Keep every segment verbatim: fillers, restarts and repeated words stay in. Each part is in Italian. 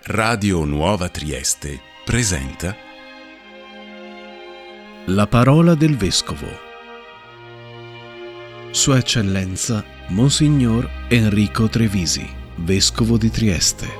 Radio Nuova Trieste presenta La parola del Vescovo. Sua Eccellenza Monsignor Enrico Trevisi, Vescovo di Trieste.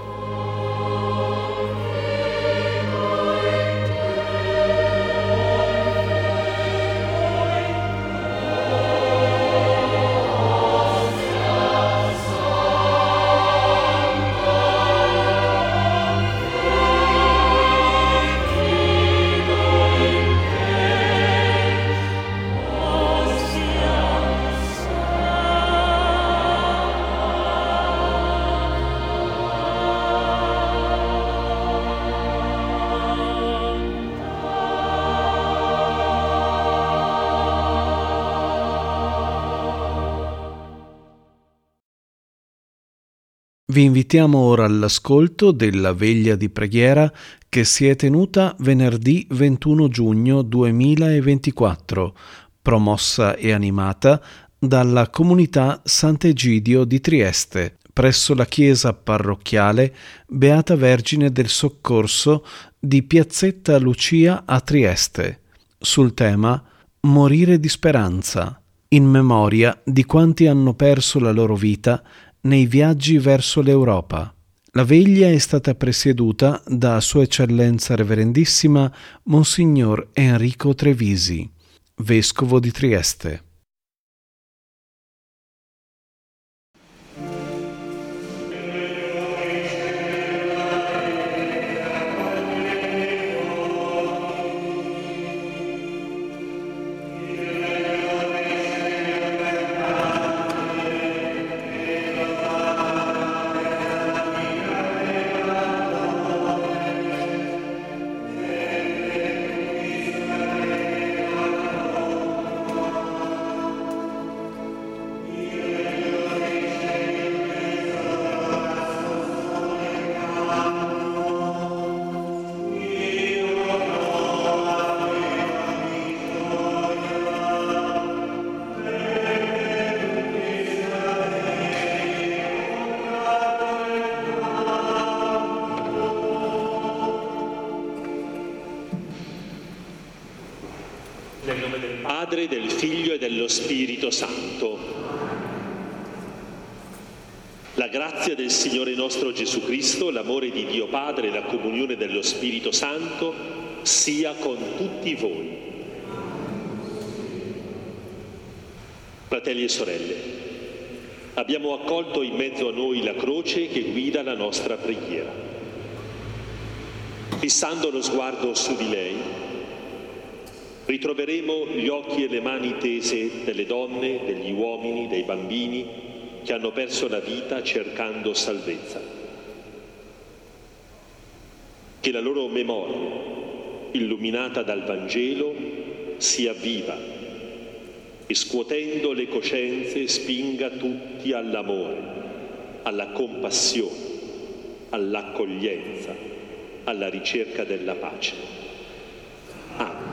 Vi invitiamo ora all'ascolto della veglia di preghiera che si è tenuta venerdì ventuno giugno duemilaventiquattro, promossa e animata dalla comunità Sant'Egidio di Trieste, presso la chiesa parrocchiale Beata Vergine del Soccorso di Piazzetta Lucia a Trieste, sul tema Morire di speranza, in memoria di quanti hanno perso la loro vita nei viaggi verso l'Europa. La veglia è stata presieduta da Sua Eccellenza Reverendissima Monsignor Enrico Trevisi, Vescovo di Trieste. Nel nome del Padre, del Figlio e dello Spirito Santo. La grazia del Signore nostro Gesù Cristo, l'amore di Dio Padre e la comunione dello Spirito Santo sia con tutti voi. Fratelli e sorelle, abbiamo accolto in mezzo a noi la croce che guida la nostra preghiera. Fissando lo sguardo su di lei, ritroveremo gli occhi e le mani tese delle donne, degli uomini, dei bambini che hanno perso la vita cercando salvezza. Che la loro memoria, illuminata dal Vangelo, sia viva e scuotendo le coscienze spinga tutti all'amore, alla compassione, all'accoglienza, alla ricerca della pace. Amen.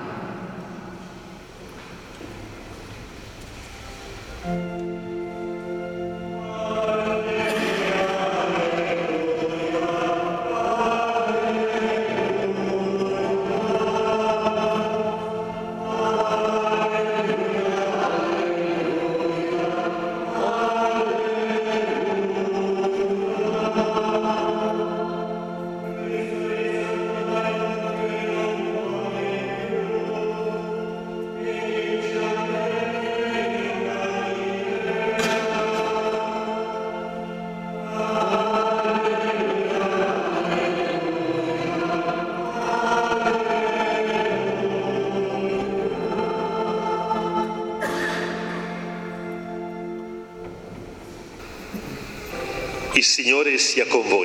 Il Signore sia con voi.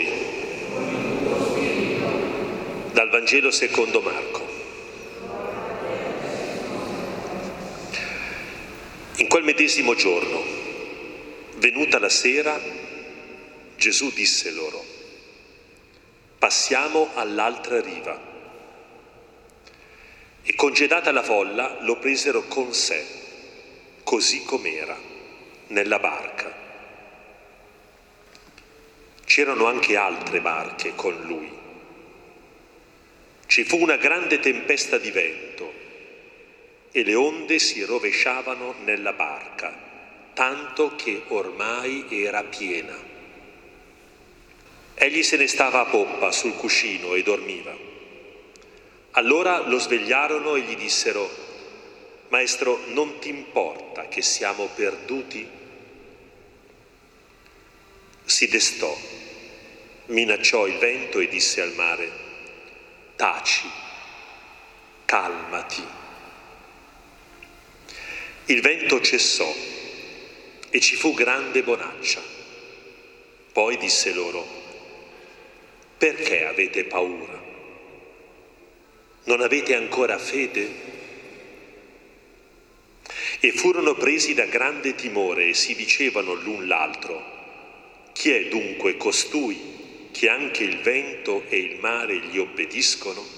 Dal Vangelo secondo Marco. In quel medesimo giorno, venuta la sera, Gesù disse loro: passiamo all'altra riva. E congedata la folla, lo presero con sé, così com'era, nella barca. C'erano anche altre barche con lui. Ci fu una grande tempesta di vento e le onde si rovesciavano nella barca, tanto che ormai era piena. Egli se ne stava a poppa sul cuscino e dormiva. Allora lo svegliarono e gli dissero: «Maestro, non ti importa che siamo perduti?» Si destò, minacciò il vento e disse al mare: «Taci, calmati». Il vento cessò e ci fu grande bonaccia. Poi disse loro: «Perché avete paura? Non avete ancora fede?» E furono presi da grande timore e si dicevano l'un l'altro: «Chi è dunque costui che anche il vento e il mare gli obbediscono?»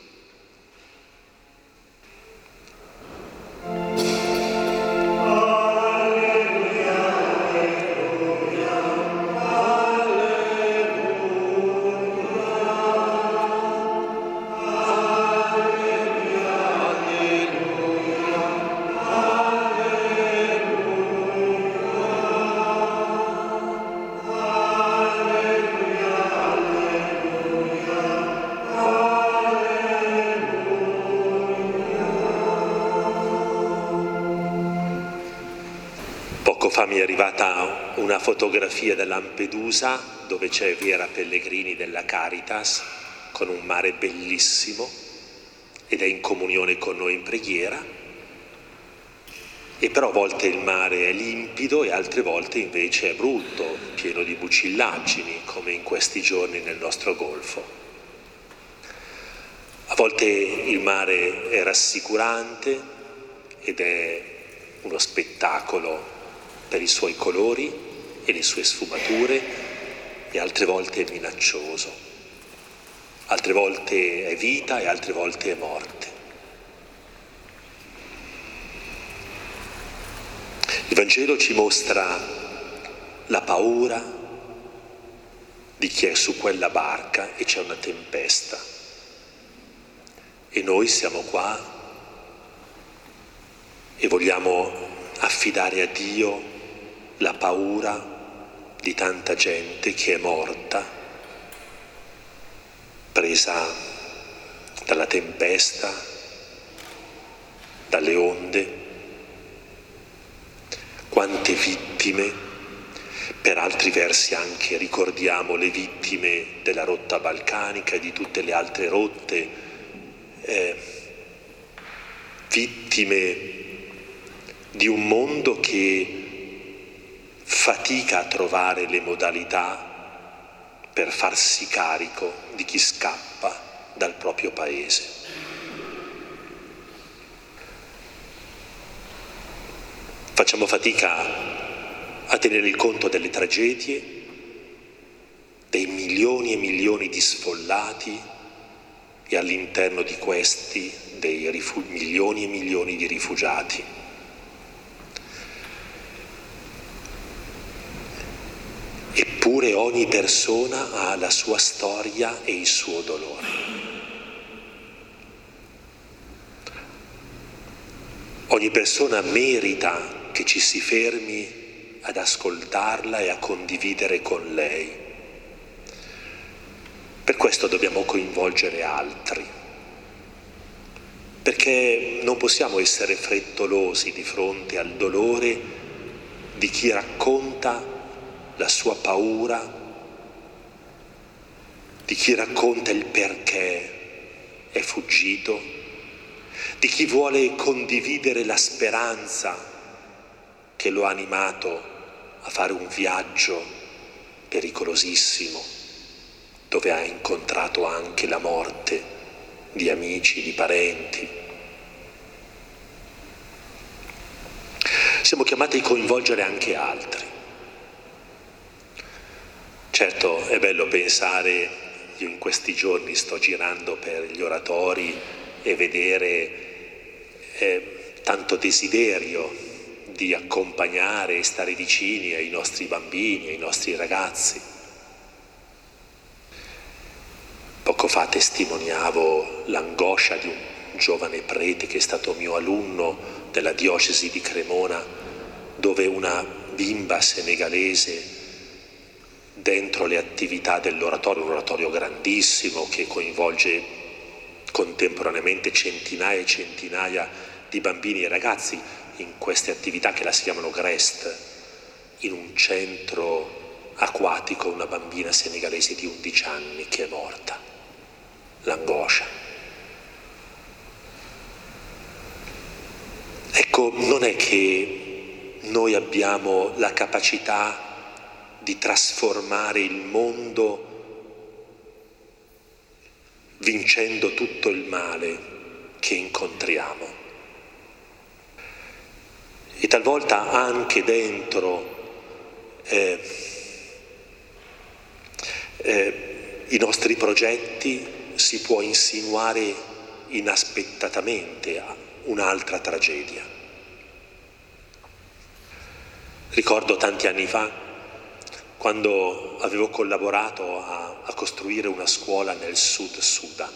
Mi è arrivata una fotografia da Lampedusa dove c'è Viera Pellegrini della Caritas con un mare bellissimo ed è in comunione con noi in preghiera, e però a volte il mare è limpido e altre volte invece è brutto, pieno di bucillaggini, come in questi giorni nel nostro golfo. A volte il mare è rassicurante ed è uno spettacolo per i suoi colori e le sue sfumature, e altre volte è minaccioso, altre volte è vita e altre volte è morte. Il Vangelo ci mostra la paura di chi è su quella barca e c'è una tempesta, e noi siamo qua e vogliamo affidare a Dio la paura di tanta gente che è morta, presa dalla tempesta, dalle onde. Quante vittime, per altri versi anche ricordiamo le vittime della rotta balcanica e di tutte le altre rotte, eh, vittime di un mondo che fatica a trovare le modalità per farsi carico di chi scappa dal proprio paese. Facciamo fatica a tenere il conto delle tragedie, dei milioni e milioni di sfollati e all'interno di questi dei rifu- milioni e milioni di rifugiati. Eppure ogni persona ha la sua storia e il suo dolore. Ogni persona merita che ci si fermi ad ascoltarla e a condividere con lei. Per questo dobbiamo coinvolgere altri, perché non possiamo essere frettolosi di fronte al dolore di chi racconta la sua paura, di chi racconta il perché è fuggito, di chi vuole condividere la speranza che lo ha animato a fare un viaggio pericolosissimo, dove ha incontrato anche la morte di amici, di parenti. Siamo chiamati a coinvolgere anche altri. Certo, è bello pensare, io in questi giorni sto girando per gli oratori e vedere eh, tanto desiderio di accompagnare e stare vicini ai nostri bambini, ai nostri ragazzi. Poco fa testimoniavo l'angoscia di un giovane prete che è stato mio alunno della diocesi di Cremona, dove una bimba senegalese, dentro le attività dell'oratorio, un oratorio grandissimo che coinvolge contemporaneamente centinaia e centinaia di bambini e ragazzi in queste attività che la si chiamano Grest, in un centro acquatico, una bambina senegalese di undici anni che è morta. L'angoscia. Ecco, non è che noi abbiamo la capacità di trasformare il mondo vincendo tutto il male che incontriamo. E talvolta anche dentro eh, eh, i nostri progetti si può insinuare inaspettatamente un'altra tragedia. Ricordo tanti anni fa, quando avevo collaborato a, a costruire una scuola nel Sud Sudan.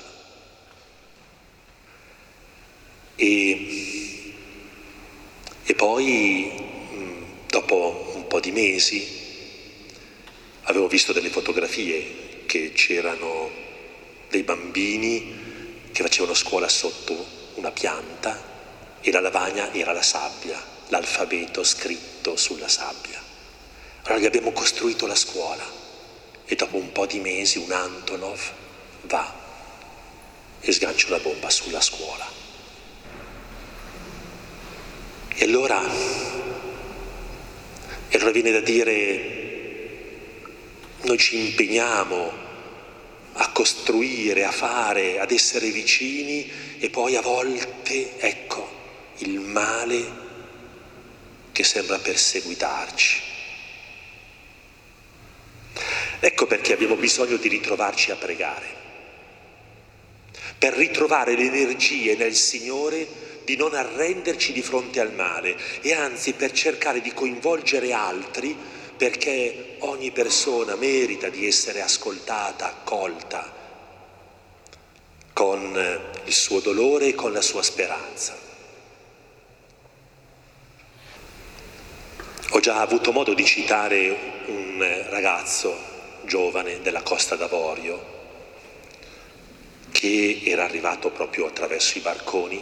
E, e poi, dopo un po' di mesi, avevo visto delle fotografie che c'erano dei bambini che facevano scuola sotto una pianta e la lavagna era la sabbia, l'alfabeto scritto sulla sabbia. Allora gli abbiamo costruito la scuola e dopo un po' di mesi un Antonov va e sgancia una bomba sulla scuola. E allora, e allora viene da dire, noi ci impegniamo a costruire, a fare, ad essere vicini e poi a volte, ecco, il male che sembra perseguitarci. Ecco perché abbiamo bisogno di ritrovarci a pregare, per ritrovare le energie nel Signore di non arrenderci di fronte al male e anzi per cercare di coinvolgere altri, perché ogni persona merita di essere ascoltata, accolta, con il suo dolore e con la sua speranza. Ho già avuto modo di citare un ragazzo giovane della Costa d'Avorio che era arrivato proprio attraverso i barconi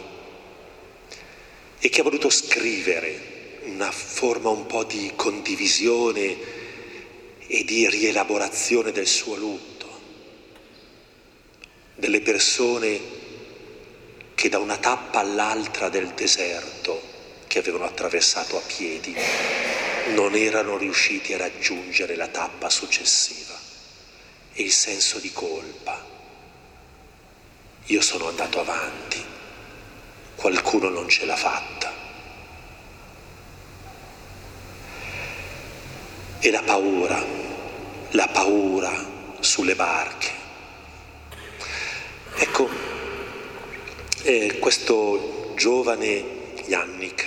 e che ha voluto scrivere una forma un po' di condivisione e di rielaborazione del suo lutto, delle persone che da una tappa all'altra del deserto che avevano attraversato a piedi non erano riusciti a raggiungere la tappa successiva e il senso di colpa. Io sono andato avanti, qualcuno non ce l'ha fatta. E la paura, la paura sulle barche. Ecco, eh, questo giovane Yannick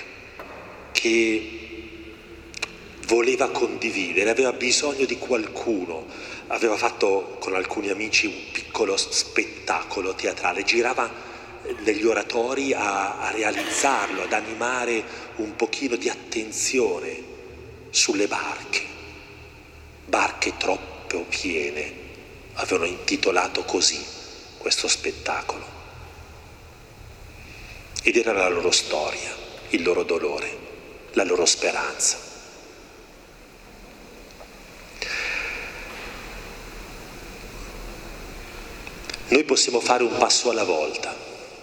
che voleva condividere, aveva bisogno di qualcuno, aveva fatto con alcuni amici un piccolo spettacolo teatrale, girava negli oratori a, a realizzarlo, ad animare un pochino di attenzione sulle barche. Barche troppo piene, avevano intitolato così questo spettacolo. Ed era la loro storia, il loro dolore, la loro speranza. Noi possiamo fare un passo alla volta,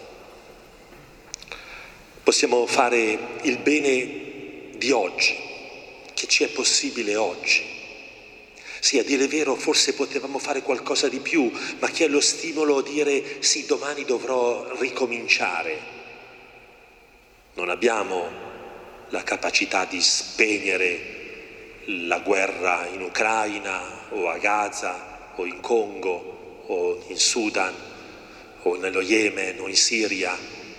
possiamo fare il bene di oggi, che ci è possibile oggi. Sì, a dire il vero, forse potevamo fare qualcosa di più, ma chi ha lo stimolo a dire sì, domani dovrò ricominciare? Non abbiamo la capacità di spegnere la guerra in Ucraina o a Gaza o in Congo o in Sudan o nello Yemen o in Siria.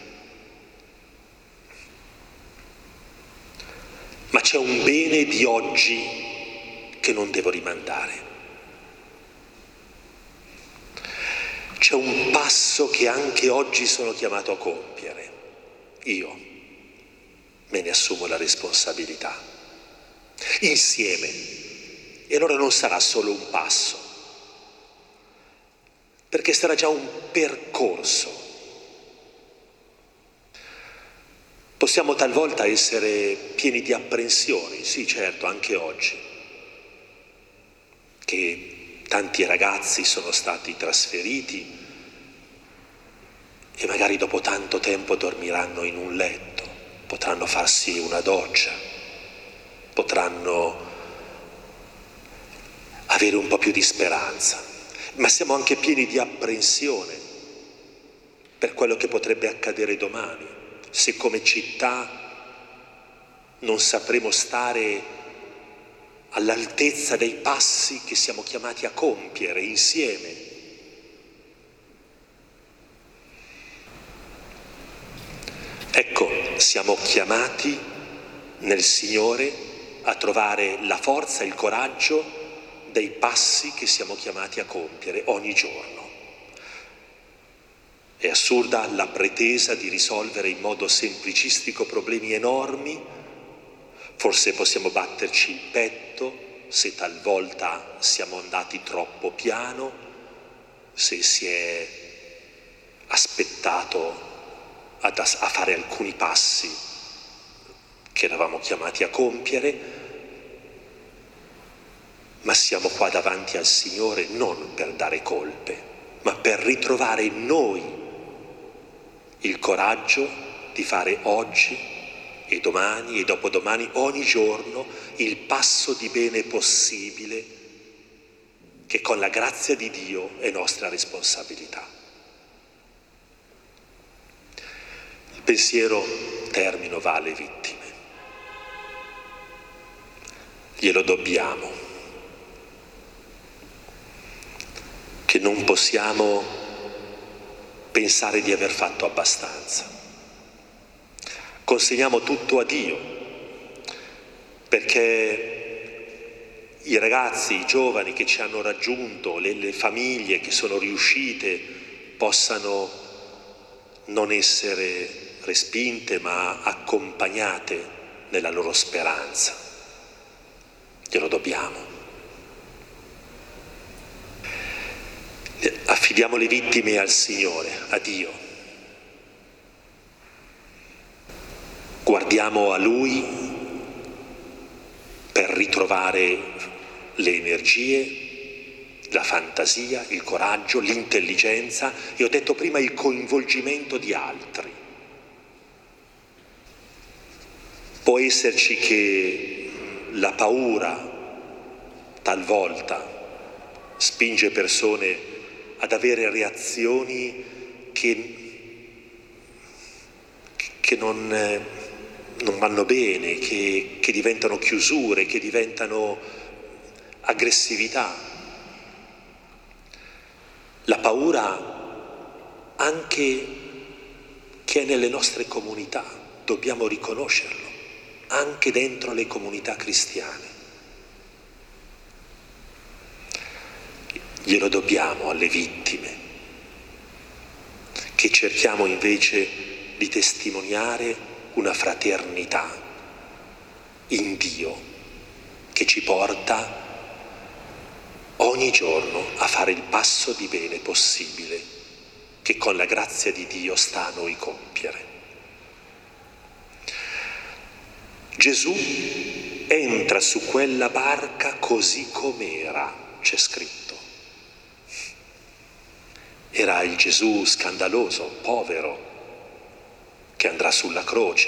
Ma c'è un bene di oggi che non devo rimandare. c'è un passo che anche oggi sono chiamato a compiere. Io me ne assumo la responsabilità. Insieme. E allora non sarà solo un passo, perché sarà già un percorso. Possiamo talvolta essere pieni di apprensioni, sì certo, anche oggi, che tanti ragazzi sono stati trasferiti e magari dopo tanto tempo dormiranno in un letto, potranno farsi una doccia, potranno avere un po' più di speranza, ma siamo anche pieni di apprensione per quello che potrebbe accadere domani, se come città non sapremo stare all'altezza dei passi che siamo chiamati a compiere insieme. Ecco, siamo chiamati nel Signore a trovare la forza e il coraggio dei passi che siamo chiamati a compiere ogni giorno. È assurda la pretesa di risolvere in modo semplicistico problemi enormi. Forse possiamo batterci il petto se talvolta siamo andati troppo piano, se si è aspettato ad, a fare alcuni passi che eravamo chiamati a compiere, ma siamo qua davanti al Signore non per dare colpe, ma per ritrovare in noi il coraggio di fare oggi e domani e dopodomani, ogni giorno, il passo di bene possibile che con la grazia di Dio è nostra responsabilità. Il pensiero, termino, va alle vittime. Glielo dobbiamo, che non possiamo pensare di aver fatto abbastanza. Consegniamo tutto a Dio, perché i ragazzi, i giovani che ci hanno raggiunto, le, le famiglie che sono riuscite, possano non essere respinte ma accompagnate nella loro speranza. Glielo dobbiamo. Affidiamo le vittime al Signore, a Dio. Guardiamo a Lui per ritrovare le energie, la fantasia, il coraggio, l'intelligenza e ho detto prima il coinvolgimento di altri. Può esserci che la paura talvolta spinge persone ad avere reazioni che, che non, non vanno bene, che, che diventano chiusure, che diventano aggressività. La paura anche che è nelle nostre comunità, dobbiamo riconoscerlo, anche dentro le comunità cristiane. Glielo dobbiamo alle vittime, che cerchiamo invece di testimoniare una fraternità in Dio che ci porta ogni giorno a fare il passo di bene possibile che con la grazia di Dio sta a noi compiere. Gesù entra su quella barca così com'era, c'è scritto. Era il Gesù scandaloso, povero, che andrà sulla croce.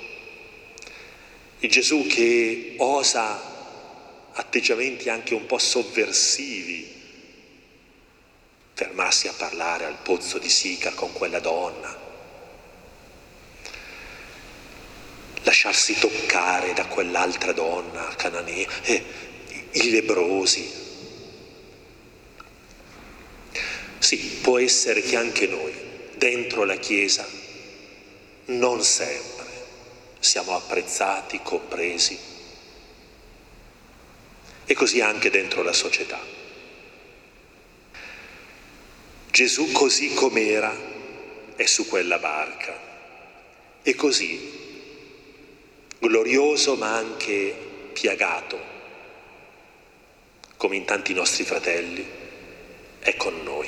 Il Gesù che osa atteggiamenti anche un po' sovversivi, fermarsi a parlare al pozzo di Sicar con quella donna, lasciarsi toccare da quell'altra donna cananea, eh, i lebbrosi. Sì, può essere che anche noi, dentro la Chiesa, non sempre siamo apprezzati, compresi, e così anche dentro la società. Gesù così com'era è su quella barca e così, glorioso ma anche piagato, come in tanti nostri fratelli, è con noi.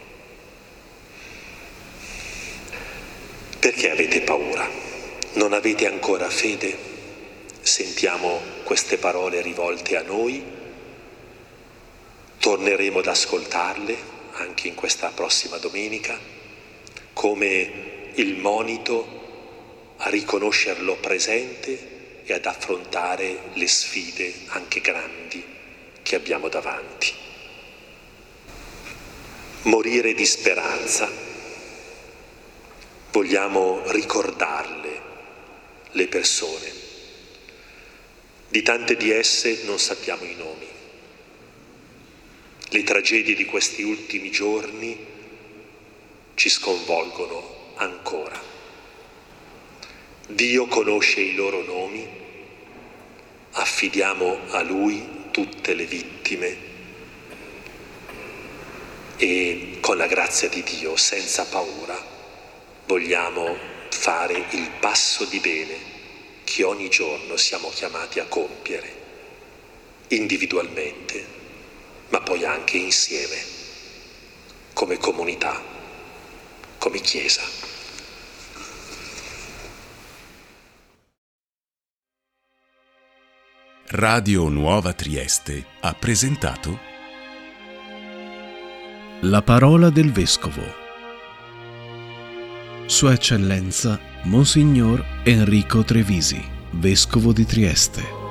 Perché avete paura? Non avete ancora fede? Sentiamo queste parole rivolte a noi, torneremo ad ascoltarle anche in questa prossima domenica, come il monito a riconoscerlo presente e ad affrontare le sfide anche grandi che abbiamo davanti. Morire di speranza. Vogliamo ricordarle, le persone. Di tante di esse non sappiamo i nomi. Le tragedie di questi ultimi giorni ci sconvolgono ancora. Dio conosce i loro nomi, affidiamo a Lui tutte le vittime e con la grazia di Dio, senza paura, vogliamo fare il passo di bene che ogni giorno siamo chiamati a compiere, individualmente, ma poi anche insieme, come comunità, come Chiesa. Radio Nuova Trieste ha presentato La parola del Vescovo. Sua Eccellenza Monsignor Enrico Trevisi, Vescovo di Trieste.